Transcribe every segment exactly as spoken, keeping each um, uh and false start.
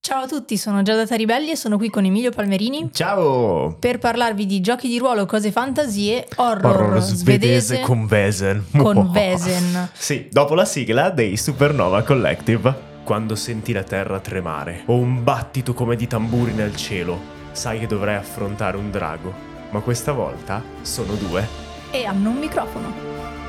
Ciao a tutti, sono Giada Taribelli e sono qui con Emilio Palmerini. Ciao! Per parlarvi di giochi di ruolo, cose fantasie, horror, horror svedese, svedese con Vesen. Con Vesen. Sì, dopo la sigla dei Supernova Collective. Quando senti la terra tremare o un battito come di tamburi nel cielo, sai che dovrai affrontare un drago, ma questa volta sono due. E hanno un microfono.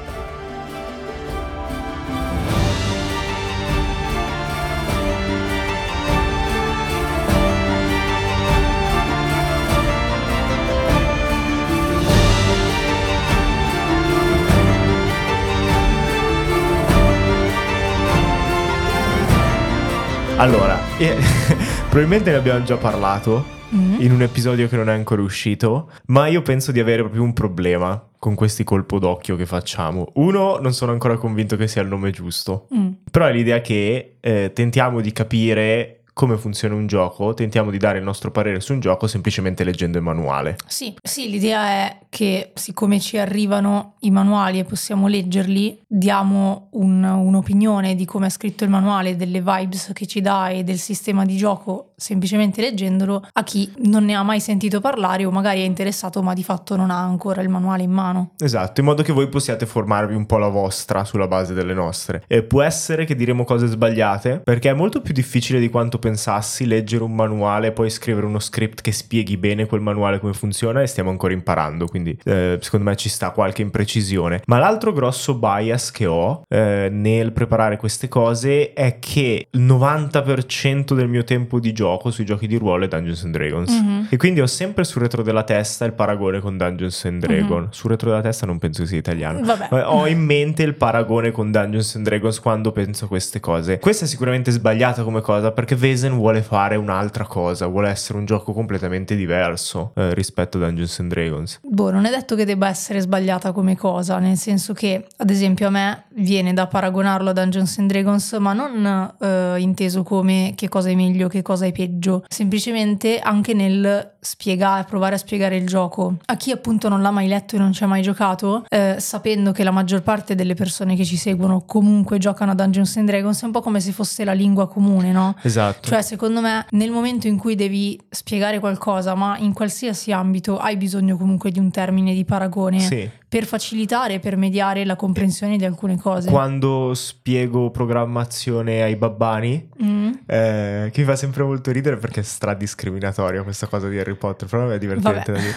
Allora, eh, probabilmente ne abbiamo già parlato mm-hmm. in un episodio che non è ancora uscito, ma io penso di avere proprio un problema con questi colpo d'occhio che facciamo. Uno, non sono ancora convinto che sia il nome giusto, mm. però è l'idea che eh, tentiamo di capire come funziona un gioco, tentiamo di dare il nostro parere su un gioco semplicemente leggendo il manuale. Sì, sì, l'idea è che siccome ci arrivano i manuali e possiamo leggerli, diamo un, un'opinione di come è scritto il manuale, delle vibes che ci dà e del sistema di gioco semplicemente leggendolo a chi non ne ha mai sentito parlare o magari è interessato ma di fatto non ha ancora il manuale in mano. Esatto, in modo che voi possiate formarvi un po' la vostra sulla base delle nostre. E può essere che diremo cose sbagliate, perché è molto più difficile di quanto pensassi leggere un manuale e poi scrivere uno script che spieghi bene quel manuale come funziona, e stiamo ancora imparando, quindi eh, secondo me ci sta qualche imprecisione. Ma l'altro grosso bias che ho eh, nel preparare queste cose è che il novanta per cento del mio tempo di gioco sui giochi di ruolo è Dungeons and Dragons, mm-hmm. e quindi ho sempre sul retro della testa il paragone con Dungeons and Dragons. Mm-hmm. Sul retro della testa non penso che sia italiano. Vabbè. Ho in mente il paragone con Dungeons and Dragons quando penso a queste cose. Questa è sicuramente sbagliata come cosa, perché Vesen vuole fare un'altra cosa, vuole essere un gioco completamente diverso eh, rispetto a Dungeons and Dragons. Boh, non è detto che debba essere sbagliata come cosa, nel senso che ad esempio a me viene da paragonarlo a Dungeons and Dragons, ma non eh, inteso come che cosa è meglio, che cosa è peggio, semplicemente anche nel spiegare, provare a spiegare il gioco a chi appunto non l'ha mai letto e non ci ha mai giocato, eh, sapendo che la maggior parte delle persone che ci seguono comunque giocano a Dungeons and Dragons. È un po' come se fosse la lingua comune, no? Esatto. Cioè secondo me nel momento in cui devi spiegare qualcosa, ma in qualsiasi ambito, hai bisogno comunque di un termine di paragone, sì, per facilitare, per mediare la comprensione di alcune cose. Quando spiego programmazione ai babbani, mm. eh, che mi fa sempre molto ridere perché è stradiscriminatorio questa cosa di Harry Potter, però è divertente da dire.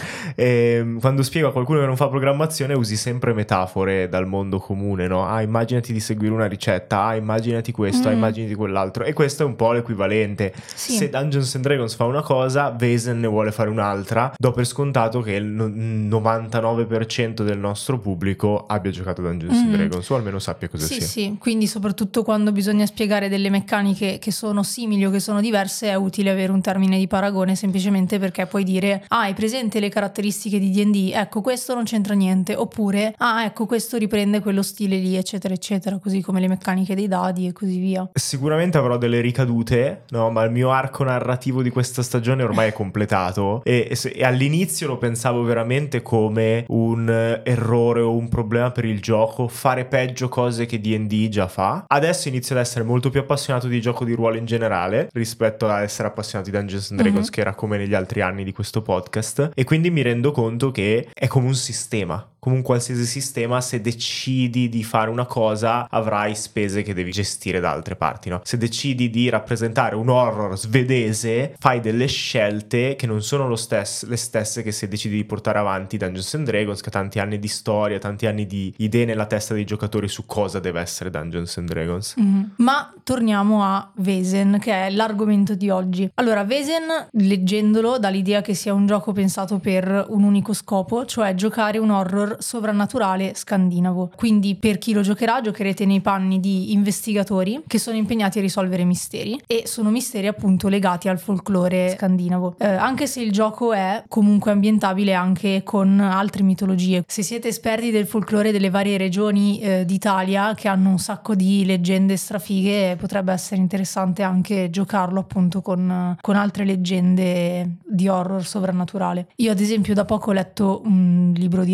E, quando spiego a qualcuno che non fa programmazione usi sempre metafore dal mondo comune, no? Ah, immaginati di seguire una ricetta, ah, immaginati questo, mm. ah, immaginati quell'altro, e questo è un po' l'equivalente. Sì. Se Dungeons and Dragons fa una cosa, Vesen ne vuole fare un'altra. Do per scontato che il novantanove per cento del nostro pubblico abbia giocato a Dungeons mm. and Dragons, o almeno sappia cosa sì, sia. Sì, sì, quindi soprattutto quando bisogna spiegare delle meccaniche che sono simili o che sono diverse è utile avere un termine di paragone, semplicemente perché puoi dire ah, hai presente le caratteristiche di D and D? Ecco, questo non c'entra niente, oppure ah, ecco, questo riprende quello stile lì, eccetera eccetera, così come le meccaniche dei dadi e così via. Sicuramente avrò delle ricadute, no? Ma il mio arco narrativo di questa stagione ormai è completato e, e, e all'inizio lo pensavo veramente come un errore o un problema per il gioco, fare peggio cose che D and D già fa. Adesso inizio ad essere molto più appassionato di gioco di ruolo in generale rispetto a essere appassionato di Dungeons and Dragons, mm-hmm. che era come negli altri anni di questo podcast, e quindi mi rendo conto che è come un sistema. Come un qualsiasi sistema, se decidi di fare una cosa avrai spese che devi gestire da altre parti, no? Se decidi di rappresentare un horror svedese fai delle scelte che non sono lo stesso, le stesse che se decidi di portare avanti Dungeons and Dragons, che ha tanti anni di storia, tanti anni di idee nella testa dei giocatori su cosa deve essere Dungeons and Dragons. Mm-hmm. Ma torniamo a Vesen, che è l'argomento di oggi. Allora, Vesen, leggendolo, dà l'idea che sia un gioco pensato per un unico scopo, cioè giocare un horror sovrannaturale scandinavo. Quindi per chi lo giocherà, giocherete nei panni di investigatori che sono impegnati a risolvere misteri, e sono misteri appunto legati al folklore scandinavo, eh, anche se il gioco è comunque ambientabile anche con altre mitologie. Se siete esperti del folklore delle varie regioni eh, d'Italia che hanno un sacco di leggende strafighe, potrebbe essere interessante anche giocarlo appunto con, con altre leggende di horror sovrannaturale. Io ad esempio da poco ho letto un libro di racconti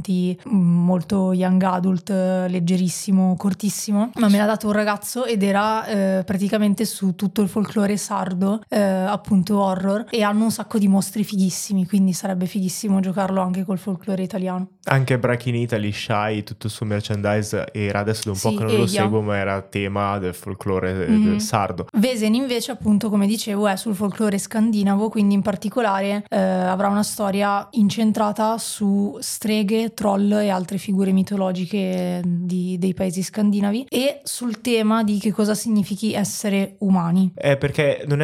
racconti molto young adult, leggerissimo, cortissimo, ma me l'ha dato un ragazzo ed era eh, praticamente su tutto il folklore sardo, eh, appunto horror, e hanno un sacco di mostri fighissimi, quindi sarebbe fighissimo giocarlo anche col folklore italiano. Anche Break in Italy, Shy, tutto il suo merchandise era, adesso da un Sì, po' che non Eia. lo seguo, ma era tema del folklore Mm. del sardo. Vesen invece, appunto, come dicevo, è sul folklore scandinavo, quindi in particolare eh, avrà una storia incentrata su streghe, troll e altre figure mitologiche di, dei paesi scandinavi, e sul tema di che cosa significhi essere umani. È perché non è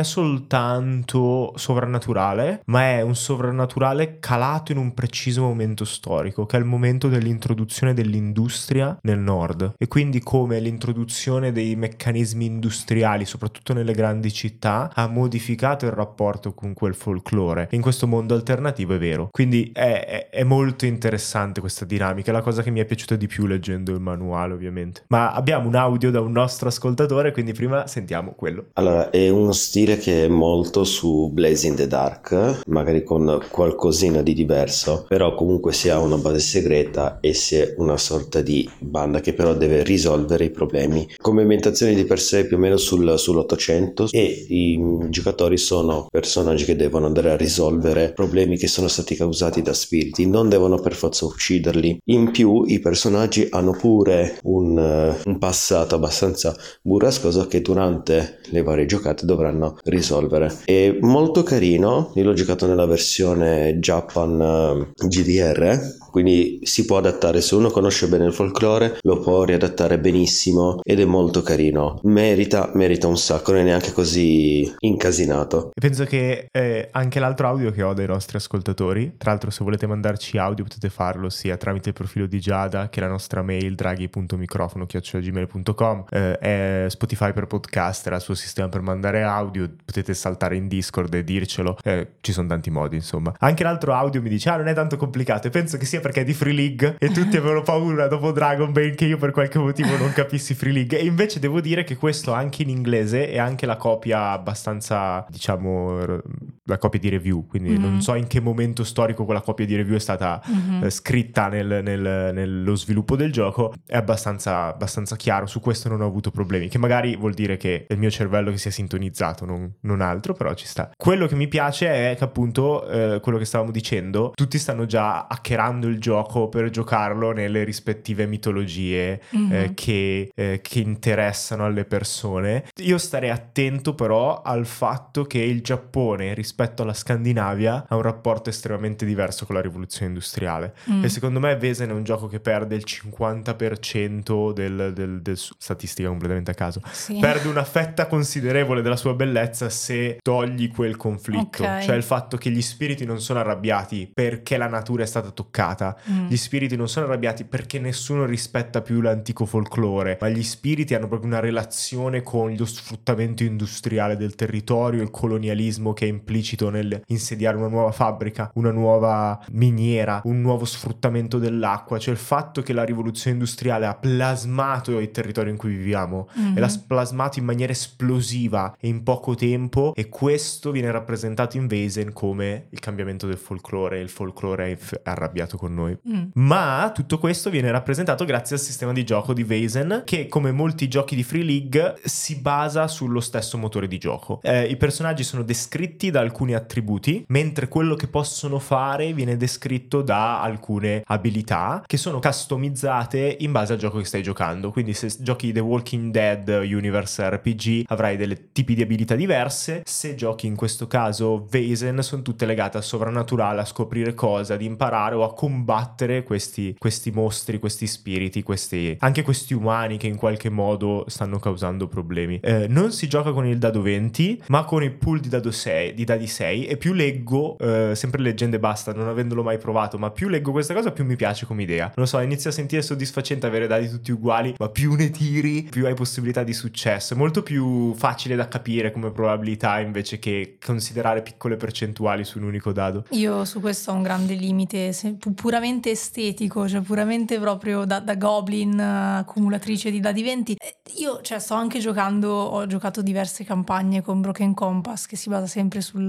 soltanto sovrannaturale, ma è un sovrannaturale calato in un preciso momento storico, che è il momento dell'introduzione dell'industria nel nord, e quindi come l'introduzione dei meccanismi industriali, soprattutto nelle grandi città, ha modificato il rapporto con quel folklore. In questo mondo alternativo è vero. Quindi è, è, è molto interessante questa dinamica, è la cosa che mi è piaciuta di più leggendo il manuale, ovviamente. Ma abbiamo un audio da un nostro ascoltatore, quindi prima sentiamo quello. Allora, è uno stile che è molto su Blaze in the Dark, magari con qualcosina di diverso, però comunque si ha una base segreta e si è una sorta di banda che però deve risolvere i problemi. Come ambientazione di per sé più o meno sul, sull'Ottocento, e i giocatori sono personaggi che devono andare a risolvere problemi che sono stati causati da spiriti, non devono per forza ucciderli. In più i personaggi hanno pure un, uh, un passato abbastanza burrascoso che durante le varie giocate dovranno risolvere. È molto carino, io l'ho giocato nella versione Japan uh, G D R, quindi si può adattare, se uno conosce bene il folklore lo può riadattare benissimo ed è molto carino, merita merita un sacco, non è neanche così incasinato. E penso che eh, anche l'altro audio che ho dai nostri ascoltatori, tra l'altro se volete mandarci audio potete farlo sia tramite il profilo di Giada, che è la nostra mail draghi punto microfono chiocciola gmail punto com, eh, è Spotify per podcast, è il suo sistema per mandare audio, potete saltare in Discord e dircelo, eh, ci sono tanti modi insomma. Anche l'altro audio mi dice ah non è tanto complicato, e penso che sia perché è di Free League e tutti avevano paura dopo Dragon Bane che io per qualche motivo non capissi Free League, e invece devo dire che questo anche in inglese è anche la copia abbastanza, diciamo, la copia di review, quindi mm-hmm. non so in che momento storico quella copia di review è stata mm-hmm. eh, scritta nel, nel, nello sviluppo del gioco, è abbastanza, abbastanza chiaro, su questo non ho avuto problemi, che magari vuol dire che è il mio cervello che si è sintonizzato, non, non altro, però ci sta. Quello che mi piace è che appunto eh, quello che stavamo dicendo, tutti stanno già hackerando il gioco per giocarlo nelle rispettive mitologie mm-hmm. eh, che, eh, che interessano alle persone. Io starei attento però al fatto che il Giappone rispetto alla Scandinavia ha un rapporto estremamente diverso con la rivoluzione industriale mm. e secondo me Vesen è un gioco che perde il cinquanta per cento del, del, del statistica completamente a caso sì. perde una fetta considerevole della sua bellezza se togli quel conflitto, okay. cioè il fatto che gli spiriti non sono arrabbiati perché la natura è stata toccata, mm. gli spiriti non sono arrabbiati perché nessuno rispetta più l'antico folklore, ma gli spiriti hanno proprio una relazione con lo sfruttamento industriale del territorio, il colonialismo che è implicito nel insediare una nuova fabbrica, una nuova miniera, un nuovo sfruttamento dell'acqua, cioè il fatto che la rivoluzione industriale ha plasmato il territorio in cui viviamo mm-hmm. e l'ha plasmato in maniera esplosiva e in poco tempo, e questo viene rappresentato in Vesen come il cambiamento del folklore, il folklore è arrabbiato con noi. Mm. Ma tutto questo viene rappresentato grazie al sistema di gioco di Vesen, che come molti giochi di Free League si basa sullo stesso motore di gioco. Eh, i personaggi sono descritti da alcuni attributi, mentre quello che possono fare viene descritto da alcune abilità che sono customizzate in base al gioco che stai giocando. Quindi se giochi The Walking Dead Universe R P G avrai delle tipi di abilità diverse, se giochi in questo caso Vesen sono tutte legate al sovrannaturale, a scoprire cose, ad imparare o a combattere questi, questi mostri, questi spiriti, questi, anche questi umani che in qualche modo stanno causando problemi. Eh, non si gioca con il dado venti ma con il pool di dado sei, di dadi sei, e più leggo eh, sempre leggende basta, non avendolo mai provato, ma più leggo questa cosa più mi piace come idea. Non lo so, inizia a sentire soddisfacente avere dadi tutti uguali, ma più ne tiri più hai possibilità di successo. È molto più facile da capire come probabilità invece che considerare piccole percentuali su un unico dado. Io su questo ho un grande limite puramente estetico, cioè puramente proprio da, da goblin accumulatrice di dadi venti. Io cioè sto anche giocando, ho giocato diverse campagne con Broken Compass che si basa sempre sul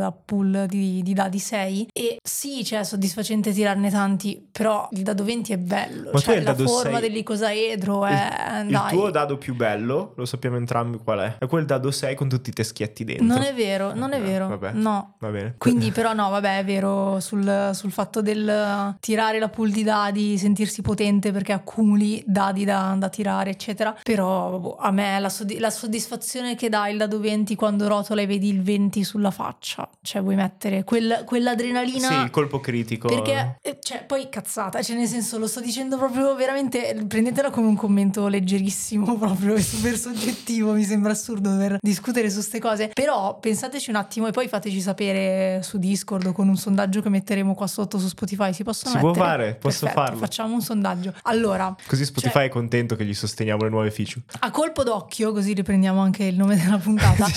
da pool di, di dadi sei, e sì, cioè è soddisfacente tirarne tanti, però il dado venti è bello, Ma cioè tu la dado forma sei... dell'icosaedro è... il, dai. il tuo dado più bello, lo sappiamo entrambi qual è, è quel dado sei con tutti i teschietti dentro. Non è vero, non è no, vero, vabbè, no. Va bene. Quindi però no, vabbè, è vero sul, sul fatto del tirare la pool di dadi, sentirsi potente perché accumuli dadi da, da tirare, eccetera. Però boh, a me la, soddisf- la soddisfazione che dà il dado venti quando rotola e vedi il venti sulla faccia, cioè vuoi mettere quel, quell'adrenalina. Sì, il colpo critico. Perché, eh, cioè, poi cazzata, cioè nel senso lo sto dicendo proprio veramente, prendetela come un commento leggerissimo, proprio super soggettivo, mi sembra assurdo dover discutere su ste cose, però pensateci un attimo e poi fateci sapere su Discord o con un sondaggio che metteremo qua sotto su Spotify. Si possono Si mettere? può fare, posso Perfetto, farlo. facciamo un sondaggio. Allora, così Spotify cioè, è contento che gli sosteniamo le nuove feature. a colpo d'occhio, così riprendiamo anche il nome della puntata.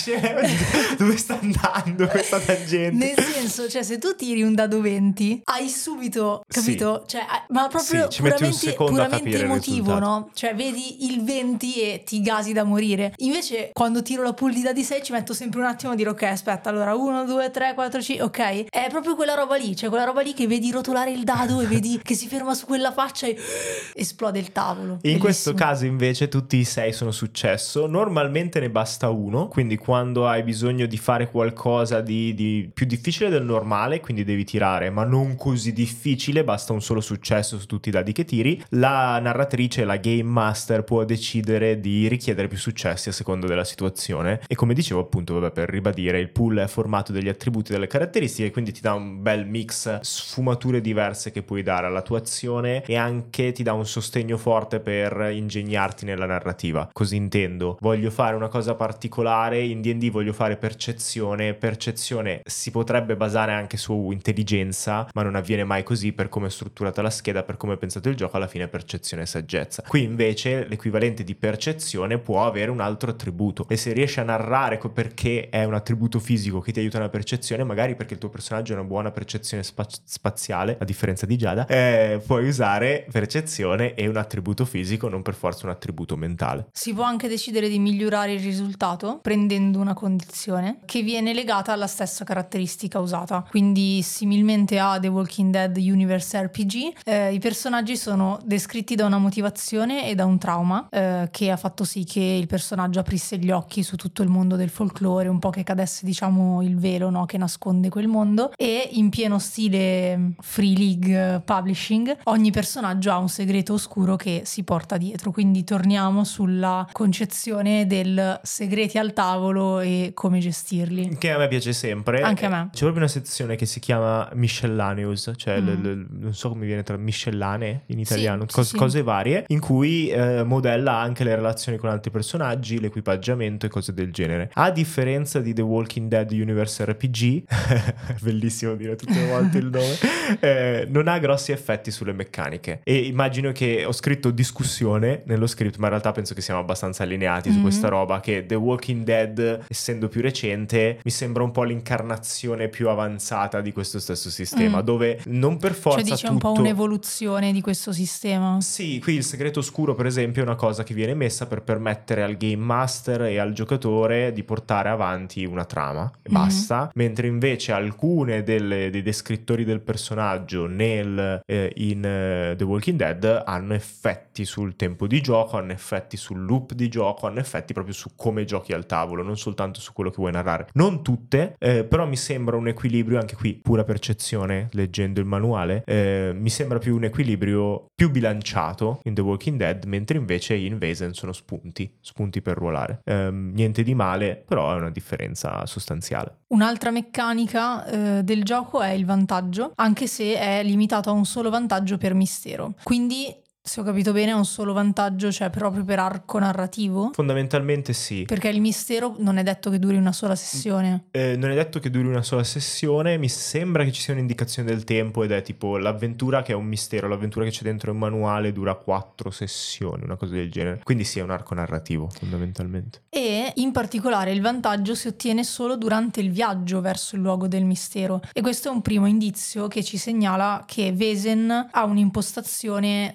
Dove sta andando questa tangente? Nel senso, cioè, se tu tiri un dado venti, hai subito, capito? Sì. Cioè, ma proprio Sì, ci metti un puramente, secondo a puramente capire il emotivo, risultato. no? Cioè, vedi il venti e ti gasi da morire. Invece, quando tiro la pool di dadi sei, ci metto sempre un attimo a dire, ok, aspetta, allora uno, due, tre, quattro, cinque, ok? È proprio quella roba lì, cioè quella roba lì che vedi rotolare il dado e vedi che si ferma su quella faccia e esplode il tavolo. In Bellissimo. questo caso invece tutti i sei sono successo, normalmente ne basta uno, quindi quando hai bisogno di fare qualcosa di, di più difficile del normale, quindi devi tirare, ma non così difficile, basta un solo successo su tutti i dadi che tiri, la narratrice, la game master può decidere di richiedere più successi a seconda della situazione, e come dicevo appunto, vabbè, per ribadire, il pool è formato degli attributi e delle caratteristiche, quindi ti dà un bel mix, sfumature diverse che puoi dare alla tua azione e anche ti dà un sostegno forte per ingegnarti nella narrativa. Così intendo, voglio fare una cosa particolare in D and D, voglio fare percezione. Percezione si potrebbe basare anche su intelligenza, ma non avviene mai così per come è strutturata la scheda, per come è pensato il gioco. Alla fine percezione e saggezza. Qui invece l'equivalente di percezione può avere un altro attributo, e se riesci a narrare perché è un attributo fisico che ti aiuta nella percezione, magari perché il tuo personaggio ha una buona percezione spa- spaziale, a differenza di Giada, eh, puoi usare percezione e un attributo fisico, non per forza un attributo mentale. Si può anche decidere di migliorare il risultato prendendo una condizione che viene legata alla stessa caratteristica usata. Quindi similmente a The Walking Dead Universe R P G, eh, i personaggi sono descritti da una motivazione e da un trauma eh, che ha fatto sì che il personaggio aprisse gli occhi su tutto il mondo del folklore, un po' che cadesse, diciamo, il velo, no, che nasconde quel mondo. E in pieno stile Free League Publishing, ogni personaggio ha un segreto oscuro che si porta dietro, quindi torniamo sulla concezione del segreti al tavolo e come gestirli, che a me piace sempre. Anche a me. C'è proprio una sezione che si chiama Miscellaneous, cioè Mm. le, le, non so come viene tra miscellanee in italiano, Sì, cos- sì, sì. cose varie, in cui eh, modella anche le relazioni con altri personaggi, l'equipaggiamento e cose del genere. A differenza di The Walking Dead Universe R P G, bellissimo dire tutte le volte il nome, eh, non ha grossi effetti sulle meccaniche. E immagino che ho scritto discussione nello script, ma in realtà penso che siamo abbastanza allineati Mm-hmm. su questa roba, che The Walking Dead, essendo più recente, mi sembra un po' l'incarnazione più avanzata di questo stesso sistema, Mm. dove non per forza cioè dice tutto... un po' un'evoluzione di questo sistema. Sì, qui il segreto oscuro per esempio è una cosa che viene messa per permettere al game master e al giocatore di portare avanti una trama e Mhm. basta, mentre invece alcune delle, dei descrittori del personaggio nel, eh, in eh, The Walking Dead hanno effetti sul tempo di gioco, hanno effetti sul loop di gioco, hanno effetti proprio su come giochi al tavolo, non soltanto su quello che vuoi narrare. Non tutte, eh, però mi sembra un equilibrio, anche qui pura percezione leggendo il manuale, eh, mi sembra più un equilibrio più bilanciato in The Walking Dead, mentre invece in Vaesen sono spunti, spunti per ruolare. Ehm, niente di male, però è una differenza sostanziale. Un'altra meccanica eh, del gioco è il vantaggio, anche se è limitato a un solo vantaggio per mistero. Quindi, se ho capito bene, è un solo vantaggio, cioè proprio per arco narrativo? Fondamentalmente sì. Perché il mistero non è detto che duri una sola sessione. Eh, non è detto che duri una sola sessione, mi sembra che ci sia un'indicazione del tempo ed è tipo l'avventura che è un mistero, l'avventura che c'è dentro il manuale dura quattro sessioni, una cosa del genere. Quindi sì, è un arco narrativo fondamentalmente. E in particolare il vantaggio si ottiene solo durante il viaggio verso il luogo del mistero, e questo è un primo indizio che ci segnala che Vaesen ha un'impostazione eh,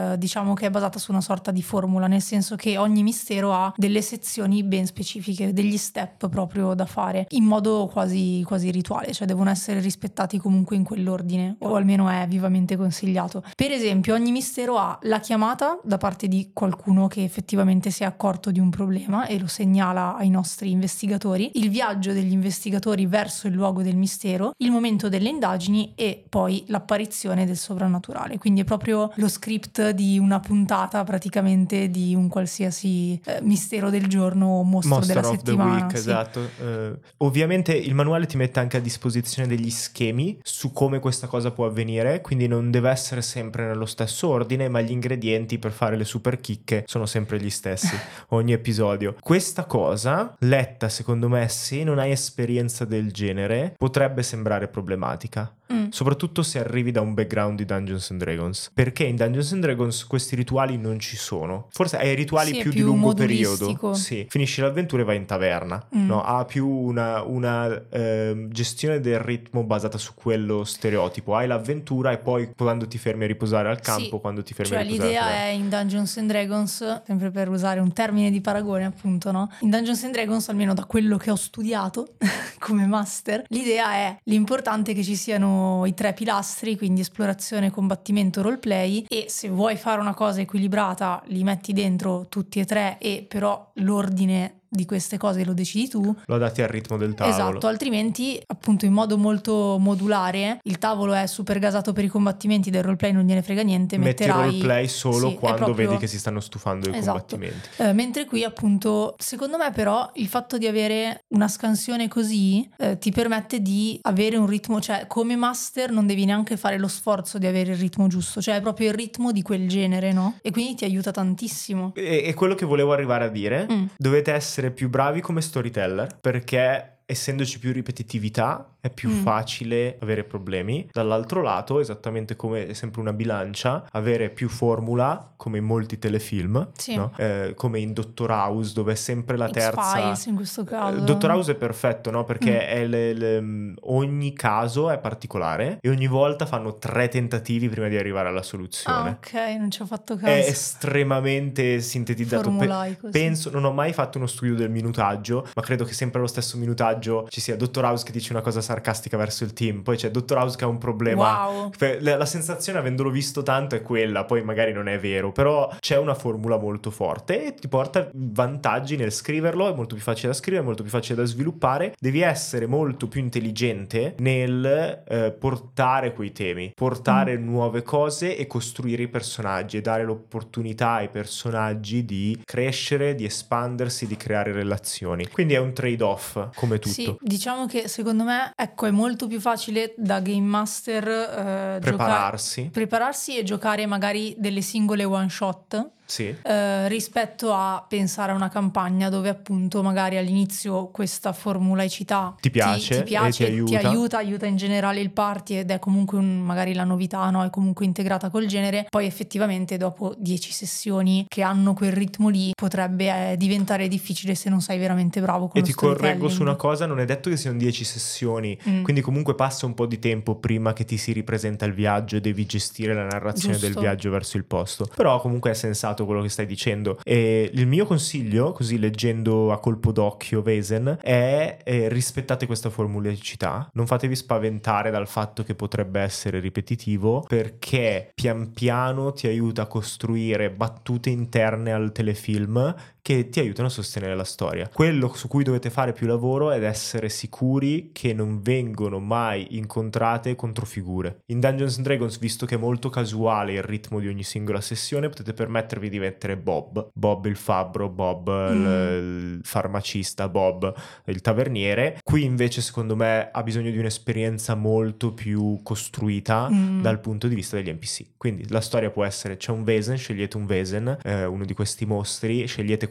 eh, diciamo che è basata su una sorta di formula, nel senso che ogni mistero ha delle sezioni ben specifiche, degli step proprio da fare in modo quasi, quasi rituale, cioè devono essere rispettati comunque in quell'ordine, o almeno è vivamente consigliato. Per esempio, ogni mistero ha la chiamata da parte di qualcuno che effettivamente si è accorto di un problema e lo segnala ai nostri investigatori, il viaggio degli investigatori verso il luogo del mistero, il momento delle indagini e poi l'apparizione del soprannaturale. Quindi è proprio lo script di una puntata praticamente di un qualsiasi eh, mistero del giorno o mostro Monster della of settimana. the Week, sì. esatto. Uh, ovviamente il manuale ti mette anche a disposizione degli schemi su come questa cosa può avvenire, quindi non deve essere sempre nello stesso ordine, ma gli ingredienti per fare le super chicche sono sempre gli stessi ogni episodio. Questa cosa, letta secondo me, se non hai esperienza del genere, potrebbe sembrare problematica. Mm. Soprattutto se arrivi da un background di Dungeons and Dragons, perché in Dungeons and Dragons questi rituali non ci sono. Forse hai rituali sì, più, più di lungo modulistico. periodo. Sì, finisci l'avventura e vai in taverna. Mm. No, ha più una, una eh, gestione del ritmo basata su quello stereotipo. Hai l'avventura e poi quando ti fermi a riposare al campo, sì, quando ti fermi cioè a riposare l'idea è in Dungeons and Dragons, sempre per usare un termine di paragone appunto, no? In Dungeons and Dragons, almeno da quello che ho studiato come master, l'idea è l'importante che ci siano i tre pilastri, quindi esplorazione, combattimento, roleplay, e se vuoi fare una cosa equilibrata li metti dentro tutti e tre, e però l'ordine di queste cose lo decidi tu, lo adatti al ritmo del tavolo. Esatto, altrimenti appunto in modo molto modulare il tavolo è super gasato per i combattimenti, del roleplay non gliene frega niente, metti metterai... il roleplay solo sì, quando proprio... vedi che si stanno stufando i esatto. combattimenti. Eh, mentre qui appunto secondo me però il fatto di avere una scansione così eh, ti permette di avere un ritmo, cioè come master non devi neanche fare lo sforzo di avere il ritmo giusto, cioè è proprio il ritmo di quel genere, no? E quindi ti aiuta tantissimo. E, e quello che volevo arrivare a dire, mm. dovete essere più bravi come storyteller, perché essendoci più ripetitività è più mm. facile avere problemi. Dall'altro lato, esattamente come è sempre una bilancia, avere più formula, come in molti telefilm, sì. no? eh, come in Doctor House, dove è sempre la terza. X-Files in questo caso. Doctor House è perfetto, no? Perché mm. è le, le, ogni caso è particolare e ogni volta fanno tre tentativi prima di arrivare alla soluzione. Ah, ok, non ci ho fatto caso. È estremamente sintetizzato. Formulaico, Pe- penso, non ho mai fatto uno studio del minutaggio, ma credo che sempre allo stesso minutaggio ci sia Doctor House che dice una cosa sarcastica verso il team, poi c'è Doctor House che ha un problema. Wow. La, la sensazione, avendolo visto tanto, è quella, poi magari non è vero, però c'è una formula molto forte e ti porta vantaggi nel scriverlo, è molto più facile da scrivere, è molto più facile da sviluppare. Devi essere molto più intelligente nel eh, portare quei temi, portare mm. nuove cose e costruire i personaggi e dare l'opportunità ai personaggi di crescere, di espandersi, di creare relazioni. Quindi è un trade-off come tutto. Sì, diciamo che secondo me, ecco, è molto più facile da game master eh, prepararsi. Gioca- prepararsi e giocare magari delle singole one shot. Sì. Eh, rispetto a pensare a una campagna dove appunto magari all'inizio questa formulaicità ti piace, ti, ti, piace, e ti aiuta. ti aiuta, aiuta in generale il party ed è comunque un, magari la novità, no? È comunque integrata col genere, poi effettivamente dopo dieci sessioni che hanno quel ritmo lì potrebbe eh, diventare difficile se non sei veramente bravo con e lo ti correggo su una cosa, non è detto che siano dieci sessioni, mm. quindi comunque passa un po' di tempo prima che ti si ripresenta il viaggio e devi gestire la narrazione Giusto. del viaggio verso il posto, però comunque è sensato quello che stai dicendo. E il mio consiglio, così leggendo a colpo d'occhio Vaesen, è eh, rispettate questa formulacità, non fatevi spaventare dal fatto che potrebbe essere ripetitivo, perché pian piano ti aiuta a costruire battute interne al telefilm che ti aiutano a sostenere la storia. Quello su cui dovete fare più lavoro è essere sicuri che non vengono mai incontrate controfigure. In Dungeons and Dragons, visto che è molto casuale il ritmo di ogni singola sessione, potete permettervi di mettere Bob, Bob il fabbro, Bob mm. il, il farmacista, Bob il taverniere. Qui invece secondo me ha bisogno di un'esperienza molto più costruita mm. dal punto di vista degli N P C. Quindi la storia può essere: c'è un Vaesen, scegliete un Vaesen, eh, uno di questi mostri, scegliete quali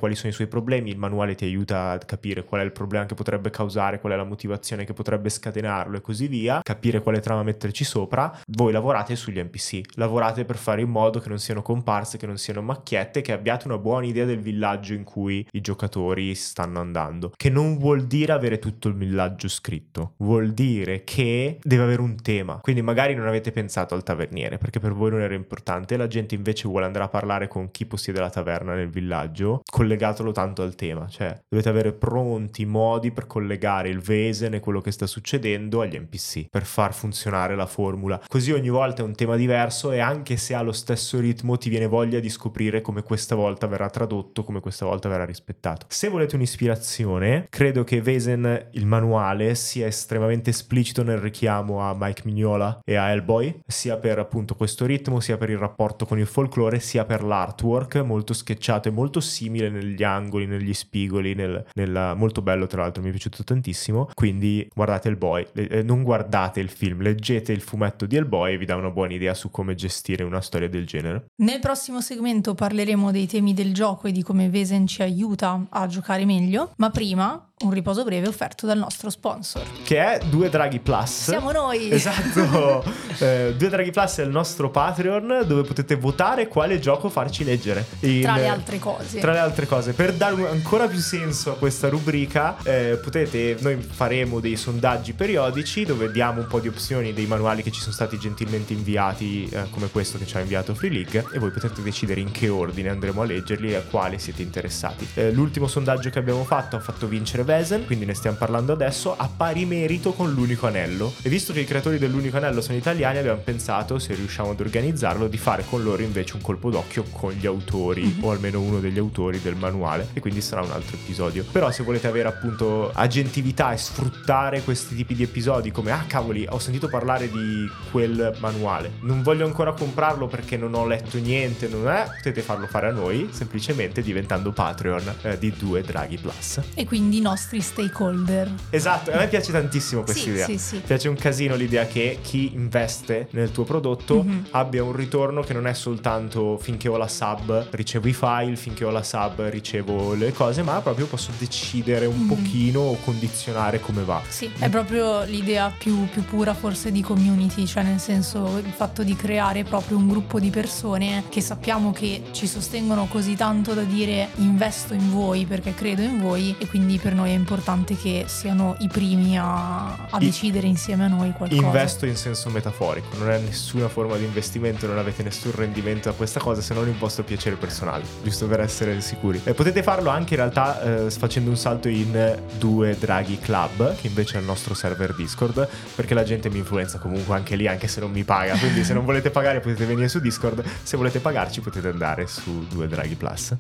quali sono i suoi problemi, il manuale ti aiuta a capire qual è il problema che potrebbe causare, qual è la motivazione che potrebbe scatenarlo e così via, capire quale trama metterci sopra. Voi lavorate sugli N P C, lavorate per fare in modo che non siano comparse, che non siano macchiette, che abbiate una buona idea del villaggio in cui i giocatori stanno andando, che non vuol dire avere tutto il villaggio scritto, vuol dire che deve avere un tema. Quindi magari non avete pensato al taverniere perché per voi non era importante, la gente invece vuole andare a parlare con chi possiede la taverna nel villaggio, collegatelo tanto al tema, cioè dovete avere pronti modi per collegare il Wesen e quello che sta succedendo agli N P C per far funzionare la formula, così ogni volta è un tema diverso e anche se ha lo stesso ritmo ti viene voglia di scoprire come questa volta verrà tradotto, come questa volta verrà rispettato. Se volete un'ispirazione, credo che Wesen, il manuale, sia estremamente esplicito nel richiamo a Mike Mignola e a Hellboy, sia per appunto questo ritmo, sia per il rapporto con il folklore, sia per l'artwork molto sketchato e molto simile negli angoli, negli spigoli, nel, nella... molto bello tra l'altro, mi è piaciuto tantissimo. Quindi guardate Hellboy, eh, non guardate il film, leggete il fumetto di Hellboy e vi dà una buona idea su come gestire una storia del genere. Nel prossimo segmento parleremo dei temi del gioco e di come Wesen ci aiuta a giocare meglio, ma prima un riposo breve offerto dal nostro sponsor, che è Due Draghi Plus. Siamo noi! Esatto! eh, Due Draghi Plus è il nostro Patreon dove potete votare quale gioco farci leggere in, tra le altre cose tra le altre cose per dare un, ancora più senso a questa rubrica, eh, potete noi faremo dei sondaggi periodici dove diamo un po' di opzioni dei manuali che ci sono stati gentilmente inviati, eh, come questo che ci ha inviato Free League, e voi potete decidere in che ordine andremo a leggerli e a quale siete interessati. eh, l'ultimo sondaggio che abbiamo fatto ha fatto vincere Wesen, quindi ne stiamo parlando adesso, a pari merito con l'Unico Anello, e visto che i creatori dell'Unico Anello sono italiani abbiamo pensato, se riusciamo ad organizzarlo, di fare con loro invece un colpo d'occhio con gli autori, mm-hmm. o almeno uno degli autori del manuale, e quindi sarà un altro episodio. Però se volete avere appunto agentività e sfruttare questi tipi di episodi come ah cavoli ho sentito parlare di quel manuale, non voglio ancora comprarlo perché non ho letto niente, non è, potete farlo fare a noi semplicemente diventando Patreon eh, di Due Draghi Plus, e quindi nostri stakeholder. Esatto, a me piace tantissimo questa sì, idea. Sì, sì. Piace un casino l'idea che chi investe nel tuo prodotto mm-hmm. abbia un ritorno che non è soltanto finché ho la sub ricevo i file, finché ho la sub ricevo le cose, ma proprio posso decidere un mm-hmm. pochino o condizionare come va. Sì, è proprio l'idea più, più pura forse di community, cioè nel senso il fatto di creare proprio un gruppo di persone che sappiamo che ci sostengono così tanto da dire investo in voi perché credo in voi, e quindi per noi è importante che siano i primi a, a decidere I, insieme a noi qualcosa. Investo in senso metaforico, non è nessuna forma di investimento, non avete nessun rendimento da questa cosa se non il vostro piacere personale, giusto per essere sicuri. E potete farlo anche in realtà eh, facendo un salto in Due Draghi Club, che invece è il nostro server Discord, perché la gente mi influenza comunque anche lì, anche se non mi paga, quindi se non volete pagare potete venire su Discord, se volete pagarci potete andare su Due Draghi Plus.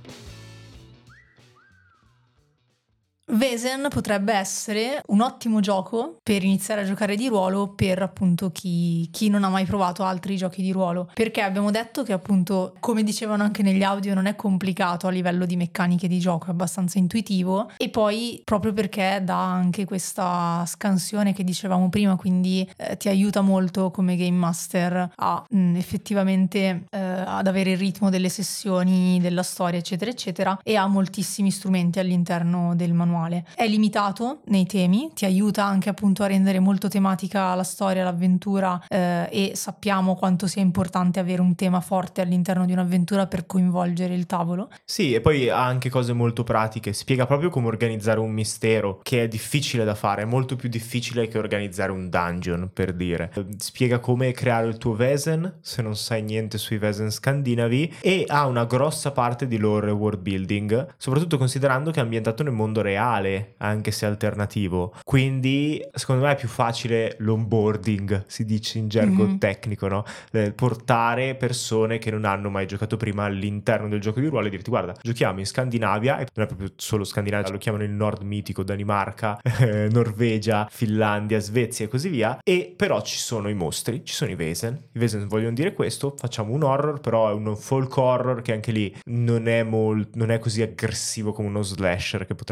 Wesen potrebbe essere un ottimo gioco per iniziare a giocare di ruolo per appunto chi, chi non ha mai provato altri giochi di ruolo, perché abbiamo detto che appunto, come dicevano anche negli audio, non è complicato a livello di meccaniche di gioco, è abbastanza intuitivo, e poi proprio perché dà anche questa scansione che dicevamo prima, quindi eh, ti aiuta molto come game master a mh, effettivamente eh, ad avere il ritmo delle sessioni, della storia eccetera eccetera, e ha moltissimi strumenti all'interno del manuale. È limitato nei temi, ti aiuta anche appunto a rendere molto tematica la storia, l'avventura, eh, e sappiamo quanto sia importante avere un tema forte all'interno di un'avventura per coinvolgere il tavolo. Sì, e poi ha anche cose molto pratiche, spiega proprio come organizzare un mistero, che è difficile da fare, è molto più difficile che organizzare un dungeon, per dire. Spiega come creare il tuo Wesen, se non sai niente sui Wesen scandinavi, e ha una grossa parte di lore e world building, soprattutto considerando che è ambientato nel mondo reale, anche se alternativo, quindi secondo me è più facile l'onboarding, si dice in gergo mm-hmm. tecnico, no? Eh, portare persone che non hanno mai giocato prima all'interno del gioco di ruolo e dirti guarda, giochiamo in Scandinavia, e non è proprio solo Scandinavia, lo chiamano il nord mitico, Danimarca, eh, Norvegia, Finlandia, Svezia e così via, e però ci sono i mostri, ci sono i Wesen, i Wesen vogliono dire questo, facciamo un horror, però è un folk horror che anche lì non è, molt- non è così aggressivo come uno slasher che potrebbe non piacere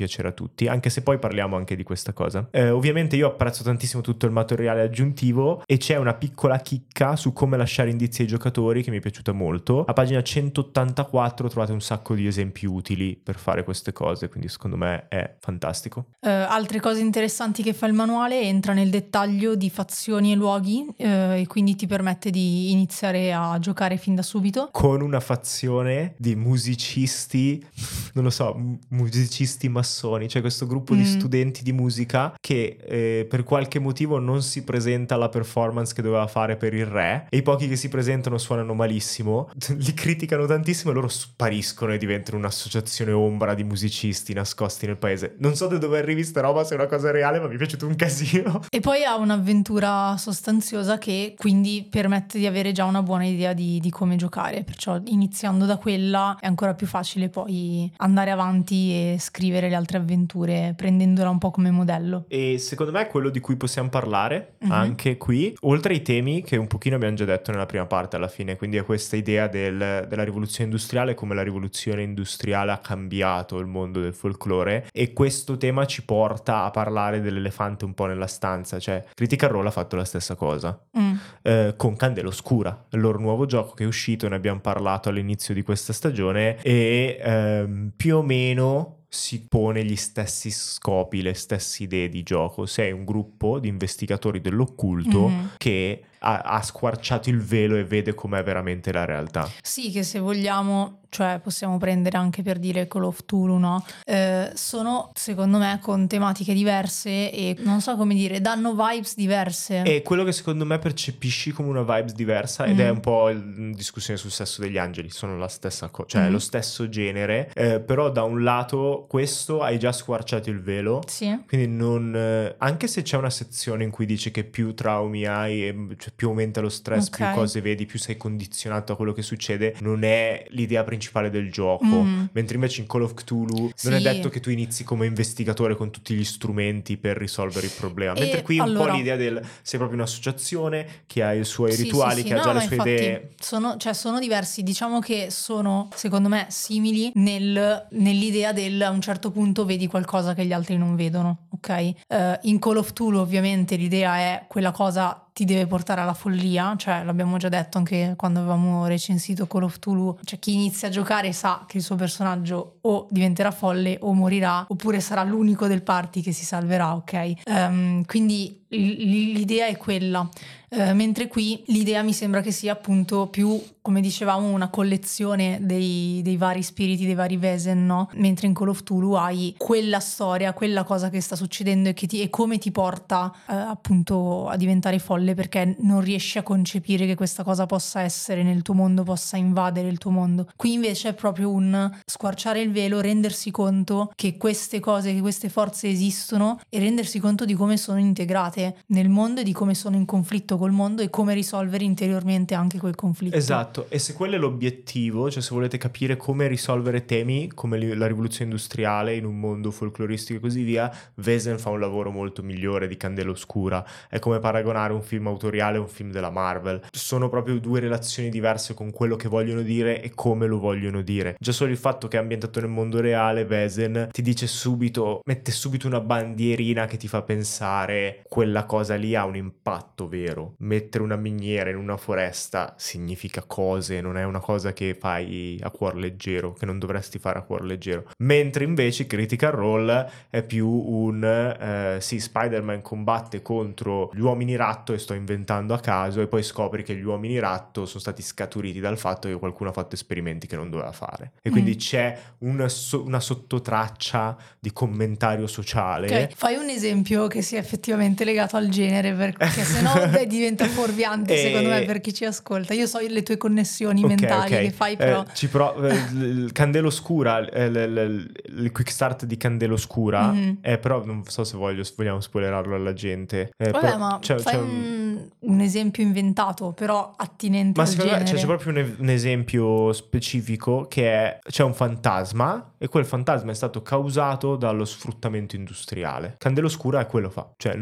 piacere a tutti, anche se poi parliamo anche di questa cosa. Eh, ovviamente io apprezzo tantissimo tutto il materiale aggiuntivo e c'è una piccola chicca su come lasciare indizi ai giocatori che mi è piaciuta molto. A pagina centottantaquattro trovate un sacco di esempi utili per fare queste cose, quindi secondo me è fantastico. Uh, altre cose interessanti che fa il manuale: entra nel dettaglio di fazioni e luoghi, uh, e quindi ti permette di iniziare a giocare fin da subito. Con una fazione di musicisti, non lo so, m- musicisti massoni, cioè questo gruppo mm. di studenti di musica che eh, per qualche motivo non si presenta alla performance che doveva fare per il re, e i pochi che si presentano suonano malissimo, li criticano tantissimo e loro spariscono e diventano un'associazione ombra di musicisti nascosti nel paese. Non so da dove arrivi sta roba, se è una cosa reale, ma mi è piaciuto un casino. E poi ha un'avventura sostanziosa che quindi permette di avere già una buona idea di, di come giocare, perciò iniziando da quella è ancora più facile poi andare avanti e scrivere le altre avventure prendendola un po' come modello. E secondo me è quello di cui possiamo parlare mm-hmm. anche qui, oltre ai temi che un pochino abbiamo già detto nella prima parte alla fine, quindi è questa idea del, della rivoluzione industriale, come la rivoluzione industriale ha cambiato il mondo del folklore, e questo tema ci porta a parlare dell'elefante un po' nella stanza, cioè Critical Role ha fatto la stessa cosa mm. eh, con Candela Oscura, il loro nuovo gioco che è uscito, ne abbiamo parlato all'inizio di questa stagione, e ehm, più o meno si pone gli stessi scopi, le stesse idee di gioco. Sei un gruppo di investigatori dell'occulto mm-hmm. che ha, ha squarciato il velo e vede com'è veramente la realtà. Sì, che se vogliamo, cioè possiamo prendere anche per dire Call of Cthulhu, no? Eh, sono secondo me con tematiche diverse e non so come dire, danno vibes diverse. E quello che secondo me percepisci come una vibes diversa ed mm. è un po' in discussione sul sesso degli angeli, sono la stessa cosa, cioè mm. lo stesso genere, eh, però da un lato questo hai già squarciato il velo, sì. quindi non eh, anche se c'è una sezione in cui dice che più traumi hai e cioè, più aumenta lo stress, okay. più cose vedi, più sei condizionato a quello che succede, non è l'idea principale del gioco, mm. mentre invece in Call of Cthulhu sì. non è detto che tu inizi come investigatore con tutti gli strumenti per risolvere il problema, e mentre qui allora... un po' l'idea del sei proprio un'associazione che ha i suoi sì, rituali, sì, sì. che no, ha già le sue idee. Sono, cioè, sono diversi, diciamo che sono secondo me simili nel, nell'idea del a un certo punto vedi qualcosa che gli altri non vedono, ok? Uh, in Call of Cthulhu ovviamente l'idea è quella cosa ti deve portare alla follia, cioè l'abbiamo già detto anche quando avevamo recensito Call of Cthulhu, cioè chi inizia a giocare sa che il suo personaggio o diventerà folle o morirà, oppure sarà l'unico del party che si salverà, ok? Um, quindi l- l'idea è quella. Uh, mentre qui l'idea mi sembra che sia appunto più, come dicevamo, una collezione dei, dei vari spiriti, dei vari Wesen, no? Mentre in Call of Cthulhu hai quella storia, quella cosa che sta succedendo e, che ti, e come ti porta uh, appunto a diventare folle, perché non riesci a concepire che questa cosa possa essere nel tuo mondo, possa invadere il tuo mondo. Qui invece è proprio un squarciare il velo, rendersi conto che queste cose, che queste forze esistono e rendersi conto di come sono integrate nel mondo e di come sono in conflitto col mondo e come risolvere interiormente anche quel conflitto. Esatto, e se quello è l'obiettivo, cioè se volete capire come risolvere temi come la rivoluzione industriale in un mondo folcloristico e così via, Wesen fa un lavoro molto migliore di Candela Oscura. È come paragonare un film autoriale a un film della Marvel. Sono proprio due relazioni diverse con quello che vogliono dire e come lo vogliono dire. Già solo il fatto che è ambientato nel mondo reale, Wesen ti dice subito, mette subito una bandierina che ti fa pensare quella cosa lì ha un impatto vero. Mettere una miniera in una foresta significa cose, non è una cosa che fai a cuor leggero, che non dovresti fare a cuor leggero. Mentre invece Critical Role è più un eh, sì, Spider-Man combatte contro gli uomini ratto e sto inventando a caso, e poi scopri che gli uomini ratto sono stati scaturiti dal fatto che qualcuno ha fatto esperimenti che non doveva fare, e quindi mm. c'è una, so- una sottotraccia di commentario sociale. Okay. Fai un esempio che sia effettivamente legato al genere, perché sennò diventa fuorviante e... secondo me per chi ci ascolta. Io so le tue connessioni okay, mentali okay. che fai, però eh, ci pro- eh, Candela Oscura, eh, l- l- il quick start di Candela Oscura mm-hmm. eh, però non so se voglio, vogliamo spoilerarlo alla gente. eh, vabbè, però, ma c'è, fai c'è un... un esempio inventato però attinente ma al secondo genere. me c'è, c'è proprio un, un esempio specifico che è c'è un fantasma e quel fantasma è stato causato dallo sfruttamento industriale. Candela Oscura è quello fa, cioè non, non,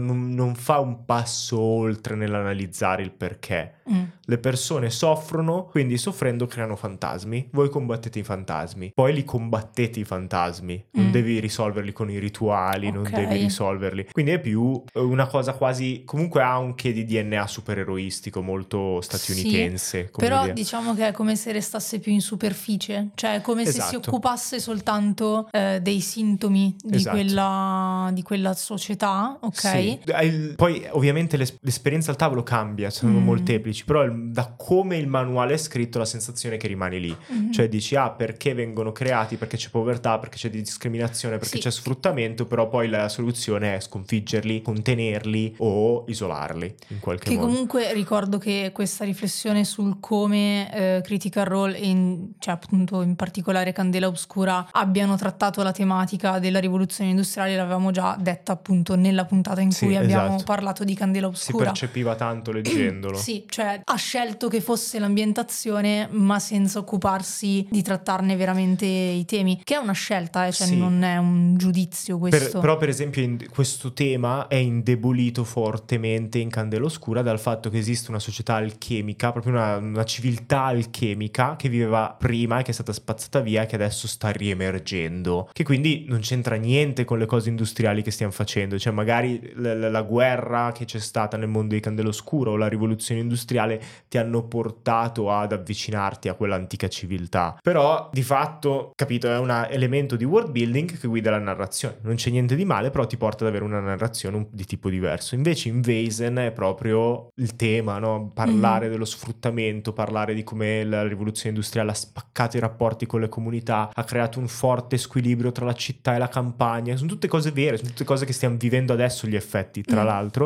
non, non fa un passo oltre nell'analizzare il perché. Mm. Le persone soffrono, quindi soffrendo creano fantasmi. Voi combattete i fantasmi, poi li combattete i fantasmi. Non Mm. devi risolverli con i rituali, non Ok. devi risolverli. Quindi è più una cosa quasi... Comunque ha un che di D N A supereroistico, molto statunitense. Sì, come però idea. diciamo che è come se restasse più in superficie, cioè è come se si Esatto. occupasse soltanto eh, dei sintomi di, Esatto. quella, di quella società, ok? Sì. Il- poi ovviamente l'es- l'esperienza al tavolo cambia, sono Mm. molteplici, però il- da come il manuale è scritto la sensazione è che rimani lì. Mhm. Cioè dici, ah, perché vengono creati, perché c'è povertà, perché c'è discriminazione, perché Sì. c'è sfruttamento, però poi la soluzione è sconfiggerli, contenerli o isolarli in qualche Che modo. comunque ricordo che questa riflessione sul come eh, Critical Role e in, cioè appunto in particolare Candela Oscura abbiano trattato la tematica della rivoluzione industriale l'avevamo già detta appunto nella puntata in Sì, cui abbiamo esatto. parlato di Candela Si Oscura. percepiva tanto leggendolo. Sì, cioè ha scelto che fosse l'ambientazione ma senza occuparsi di trattarne veramente i temi, che è una scelta, eh, cioè Sì. non è un giudizio Per- questo. però per esempio in- questo tema è indebolito fortemente in Candela Oscura dal fatto che esiste una società alchemica, proprio una, una civiltà alchemica che viveva prima e che è stata spazzata via e che adesso sta riemergendo, che quindi non c'entra niente con le cose industriali che stiamo facendo, cioè magari la, la- la guerra che c'è stata nel mondo di Candela Oscura o la rivoluzione industriale ti hanno portato ad avvicinarti a quell'antica civiltà, però di fatto, capito, è un elemento di world building che guida la narrazione, non c'è niente di male, però ti porta ad avere una narrazione un- di tipo diverso. Invece in Weizen è proprio il tema, no? Parlare Mhm. dello sfruttamento, parlare di come la rivoluzione industriale ha spaccato i rapporti con le comunità, ha creato un forte squilibrio tra la città e la campagna, sono tutte cose vere, sono tutte cose che stiamo vivendo adesso gli effetti, tra Mm. l'altro,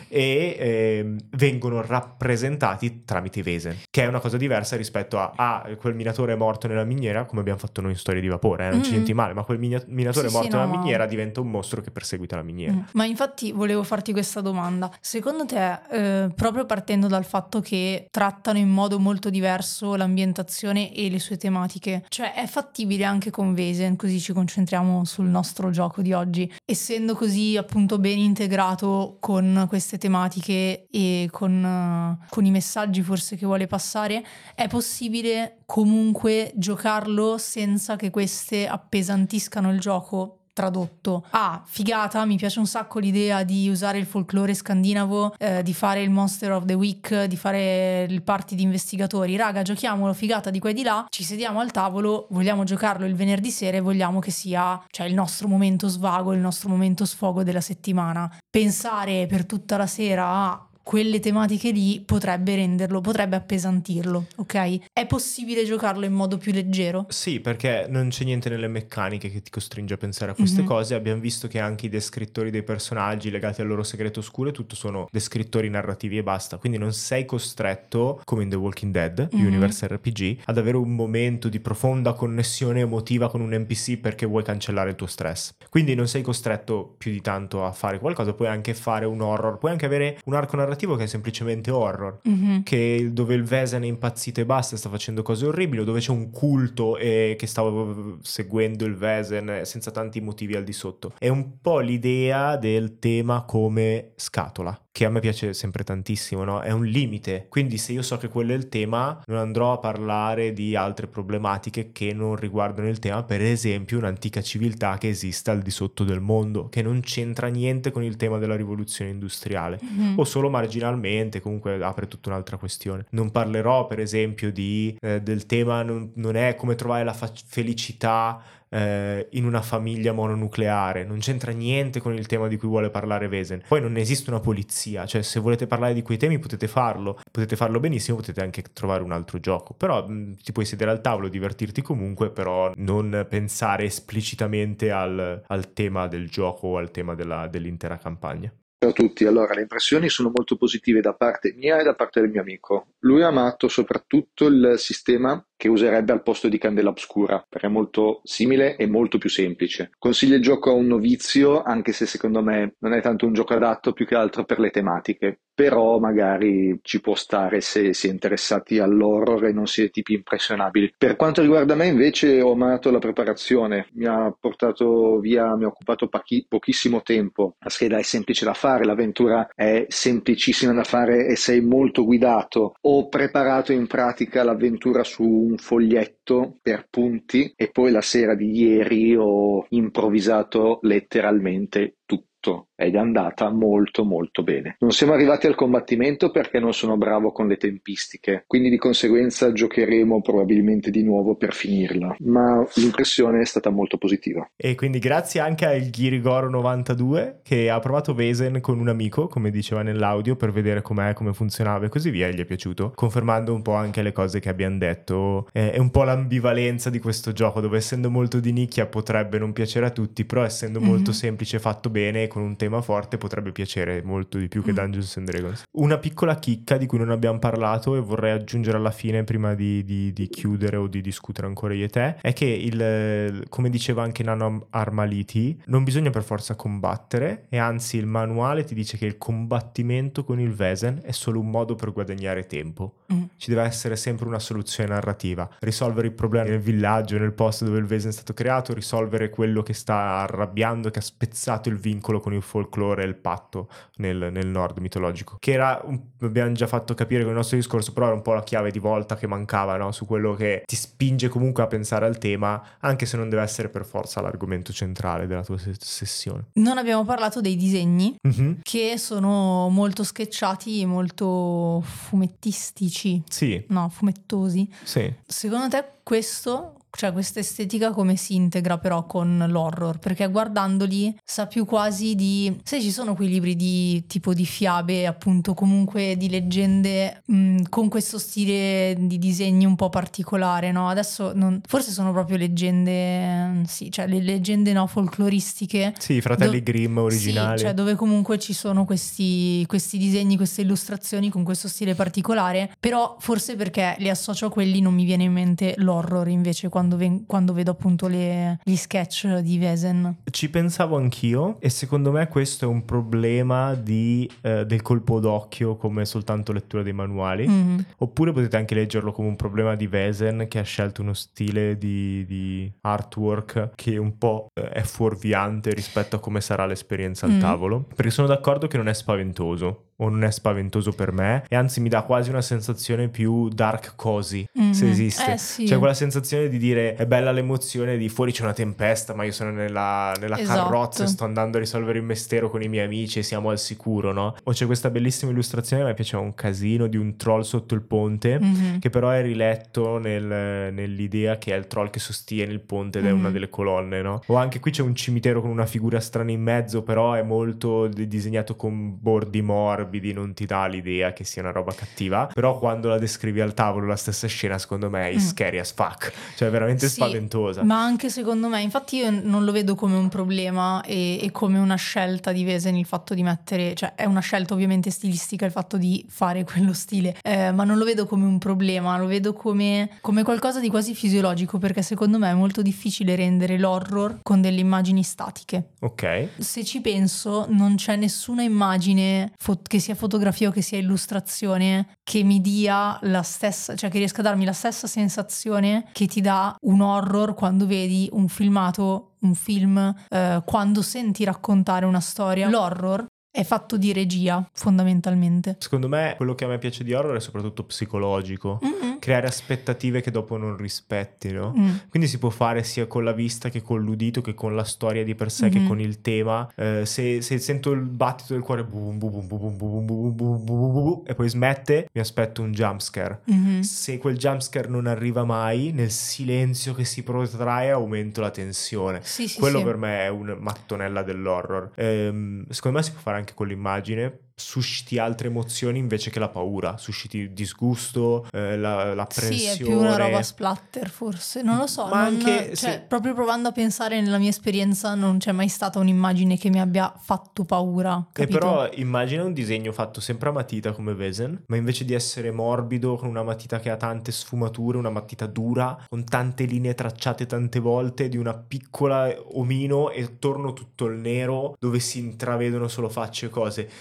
e ehm, vengono rappresentati tramite Weizen, che è una cosa diversa rispetto a ah, quel minatore è morto nella miniera, come abbiamo fatto noi in Storie di Vapore, eh, non c'è Mm. niente di male, ma quel mina- minatore Sì, morto sì, no, nella ma- miniera diventa un mostro che perseguita la miniera. Mm. Ma infatti volevo farti questa domanda. Secondo te, eh, proprio partendo dal fatto che trattano in modo molto diverso l'ambientazione e le sue tematiche, cioè è fattibile anche con Weizen, così ci concentriamo sul nostro gioco di oggi, essendo così appunto ben integrato con queste tematiche e con, eh, con i messaggi forse che vuole passare, è possibile comunque giocarlo senza che queste appesantiscano il gioco? Tradotto, ah, figata, mi piace un sacco l'idea di usare il folklore scandinavo, eh, di fare il Monster of the Week, di fare il party di investigatori, raga, giochiamolo, figata di qua e di là, ci sediamo al tavolo, vogliamo giocarlo il venerdì sera e vogliamo che sia, cioè, il nostro momento svago, il nostro momento sfogo della settimana. Pensare per tutta la sera a quelle tematiche lì potrebbe renderlo, potrebbe appesantirlo, ok? È possibile giocarlo in modo più leggero? Sì, perché non c'è niente nelle meccaniche che ti costringe a pensare a queste Mhm. cose. Abbiamo visto che anche i descrittori dei personaggi legati al loro segreto oscuro e tutto sono descrittori narrativi e basta. Quindi non sei costretto, come in The Walking Dead, Mhm. Universe R P G, ad avere un momento di profonda connessione emotiva con un N P C perché vuoi cancellare il tuo stress. Quindi non sei costretto più di tanto a fare qualcosa, puoi anche fare un horror, puoi anche avere un arco narrativo che è semplicemente horror. Mhm. Che dove il Vesen è impazzito e basta, sta facendo cose orribili, o dove c'è un culto e che sta seguendo il Vesen senza tanti motivi al di sotto. È un po' l'idea del tema come scatola, che a me piace sempre tantissimo, no? È un limite, quindi se io so che quello è il tema non andrò a parlare di altre problematiche che non riguardano il tema, per esempio un'antica civiltà che esiste al di sotto del mondo, che non c'entra niente con il tema della rivoluzione industriale, Mhm. o solo marginalmente, comunque apre tutta un'altra questione. Non parlerò per esempio di eh, del tema non, non è come trovare la fa- felicità eh, in una famiglia mononucleare, non c'entra niente con il tema di cui vuole parlare Weizen. Poi non esiste una polizia, cioè se volete parlare di quei temi potete farlo, potete farlo benissimo, potete anche trovare un altro gioco, però mh, ti puoi sedere al tavolo, divertirti comunque, però non pensare esplicitamente al, al tema del gioco o al tema della- dell'intera campagna. Ciao a tutti, allora le impressioni sono molto positive da parte mia e da parte del mio amico. Lui ha amato soprattutto il sistema che userebbe al posto di Candela Obscura, perché è molto simile e molto più semplice. Consiglio il gioco a un novizio, anche se secondo me non è tanto un gioco adatto, più che altro per le tematiche. però magari ci può stare se si è interessati all'horror e non si è tipi impressionabili. Per quanto riguarda me invece ho amato la preparazione, mi ha portato via, mi ha occupato pochi, pochissimo tempo, la scheda è semplice da fare, l'avventura è semplicissima da fare e sei molto guidato. Ho preparato in pratica l'avventura su un foglietto per punti e poi la sera di ieri ho improvvisato letteralmente tutto ed è andata molto molto bene. Non siamo arrivati al combattimento perché non sono bravo con le tempistiche, quindi di conseguenza giocheremo probabilmente di nuovo per finirla, ma l'impressione è stata molto positiva. E quindi grazie anche al Ghirigoro novantadue che ha provato Vezen con un amico, come diceva nell'audio, per vedere com'è, come funzionava e così via, e gli è piaciuto, confermando un po' anche le cose che abbiamo detto. Eh, è un po' l'ambivalenza di questo gioco, dove essendo molto di nicchia potrebbe non piacere a tutti, però essendo mm-hmm. molto semplice, fatto bene, con un tema forte, potrebbe piacere molto di più che Dungeons and Dragons. Una piccola chicca di cui non abbiamo parlato e vorrei aggiungere alla fine prima di, di, di chiudere o di discutere ancora io e te, è che il, come diceva anche Nano Armaliti, non bisogna per forza combattere, e anzi il manuale ti dice che il combattimento con il Vezen è solo un modo per guadagnare tempo. Mm. Ci deve essere sempre una soluzione narrativa, risolvere i problemi nel villaggio, nel posto dove il Vezen è stato creato, risolvere quello che sta arrabbiando, che ha spezzato il vincolo con il folklore e il patto nel, nel nord mitologico, che era un, abbiamo già fatto capire con il nostro discorso, però era un po' la chiave di volta che mancava, no? Su quello che ti spinge comunque a pensare al tema, anche se non deve essere per forza l'argomento centrale della tua sessione. Non abbiamo parlato dei disegni, mm-hmm. che sono molto sketchati e molto fumettistici. Sì. No, fumettosi. Sì. Secondo te questo, cioè questa estetica come si integra però con l'horror? Perché guardandoli sa più quasi di... Se ci sono quei libri di tipo di fiabe, appunto, comunque di leggende mh, con questo stile di disegni un po' particolare, no? Adesso non... forse sono proprio leggende, sì, cioè le leggende no folcloristiche. Sì, i fratelli do... Grimm originali. Sì, cioè dove comunque ci sono questi, questi disegni, queste illustrazioni con questo stile particolare, però forse perché li associo a quelli non mi viene in mente l'horror invece quando, ven- quando vedo appunto le, gli sketch di Vezen. Ci pensavo anch'io e secondo me questo è un problema di, eh, del colpo d'occhio come soltanto lettura dei manuali, mm-hmm. oppure potete anche leggerlo come un problema di Vezen che ha scelto uno stile di, di artwork che un po' eh, è fuorviante rispetto a come sarà l'esperienza al mm. tavolo, perché sono d'accordo che non è spaventoso o non è spaventoso per me e anzi mi dà quasi una sensazione più dark cozy, mm-hmm. se esiste, eh, sì. C'è quella sensazione di dire è bella l'emozione di fuori c'è una tempesta ma io sono nella, nella esatto. carrozza e sto andando a risolvere il mistero con i miei amici e siamo al sicuro, no? O c'è questa bellissima illustrazione, a me piaceva un casino, di un troll sotto il ponte, mm-hmm. che però è riletto nel, nell'idea che è il troll che sostiene il ponte ed mm-hmm. è una delle colonne, no? O anche qui c'è un cimitero con una figura strana in mezzo, però è molto disegnato con bordi morbidi, non ti dà l'idea che sia una roba cattiva, però quando la descrivi al tavolo la stessa scena secondo me è mm. scary as fuck, cioè veramente sì, spaventosa. Ma anche secondo me, infatti io non lo vedo come un problema e, e come una scelta di Vezen il fatto di mettere, cioè è una scelta ovviamente stilistica il fatto di fare quello stile, eh, ma non lo vedo come un problema, lo vedo come, come qualcosa di quasi fisiologico, perché secondo me è molto difficile rendere l'horror con delle immagini statiche. Ok. Se ci penso non c'è nessuna immagine fo- che sia fotografia o che sia illustrazione che mi dia la stessa, cioè che riesca a darmi la stessa sensazione che ti dà un horror quando vedi un filmato, un film, eh, quando senti raccontare una storia. L'horror è fatto di regia, fondamentalmente. Secondo me quello che a me piace di horror è soprattutto psicologico, mm-hmm. creare aspettative che dopo non rispetti, no? Mm. Quindi si può fare sia con la vista che con l'udito che con la storia di per sé, mm-hmm. che con il tema. Eh, se, se sento il battito del cuore boom, boom, boom, boom, boom, boom, boom, boom, boom, e poi smette, mi aspetto un jumpscare. Mm-hmm. Se quel jumpscare non arriva mai, nel silenzio che si protrae aumento la tensione. Sì, sì, quello sì. per me è un mattonella dell'horror. Eh, secondo me si può fare anche con l'immagine, susciti altre emozioni invece che la paura, susciti disgusto, eh, la, l'apprensione. Sì, è più una roba splatter forse, non lo so. Ma non, anche cioè, se... proprio provando a pensare nella mia esperienza non c'è mai stata un'immagine che mi abbia fatto paura, capito? E però immagina un disegno fatto sempre a matita come Vezen, ma invece di essere morbido con una matita che ha tante sfumature, una matita dura con tante linee tracciate tante volte, di una piccola omino e attorno tutto il nero dove si intravedono solo facce e cose. A me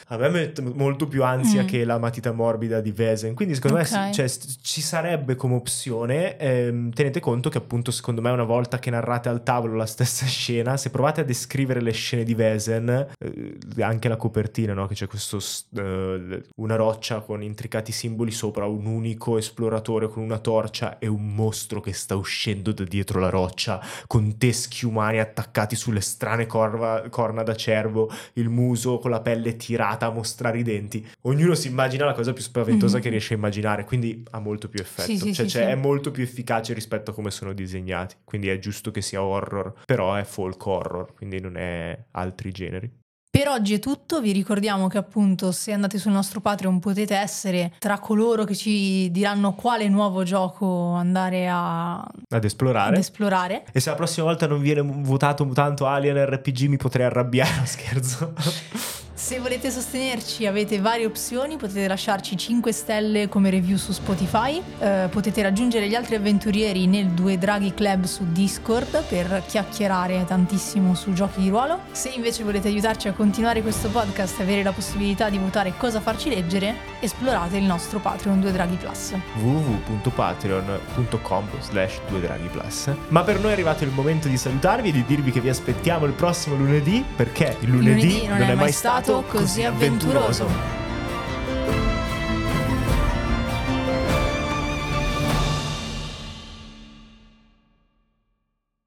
molto più ansia Mm. che la matita morbida di Vezem, quindi secondo Ok. me cioè, st- ci sarebbe come opzione. Ehm, tenete conto che appunto secondo me una volta che narrate al tavolo la stessa scena, se provate a descrivere le scene di Vezem, eh, anche la copertina, no? Che c'è questo s- eh, una roccia con intricati simboli sopra, un unico esploratore con una torcia e un mostro che sta uscendo da dietro la roccia con teschi umani attaccati sulle strane corva- corna da cervo, il muso con la pelle tirata a mostrare i denti. Ognuno si immagina la cosa più spaventosa Mhm. che riesce a immaginare, quindi ha molto più effetto. Sì, sì, cioè, sì, cioè sì. è molto più efficace rispetto a come sono disegnati. Quindi è giusto che sia horror, però è folk horror, quindi non è altri generi. Per oggi è tutto, vi ricordiamo che appunto se andate sul nostro Patreon potete essere tra coloro che ci diranno quale nuovo gioco andare a... Ad esplorare. ad esplorare. E se la prossima volta non viene votato tanto Alien R P G mi potrei arrabbiare, no, scherzo. Se volete sostenerci avete varie opzioni, potete lasciarci cinque stelle come review su Spotify, eh, potete raggiungere gli altri avventurieri nel Due Draghi Club su Discord per chiacchierare tantissimo su giochi di ruolo. Se invece volete aiutarci a continuare questo podcast e avere la possibilità di votare cosa farci leggere, esplorate il nostro Patreon Due Draghi Plus. w w w punto patreon punto com slash due draghi plus. Ma per noi è arrivato il momento di salutarvi e di dirvi che vi aspettiamo il prossimo lunedì, perché il lunedì, Lunedì non è mai stato così avventuroso.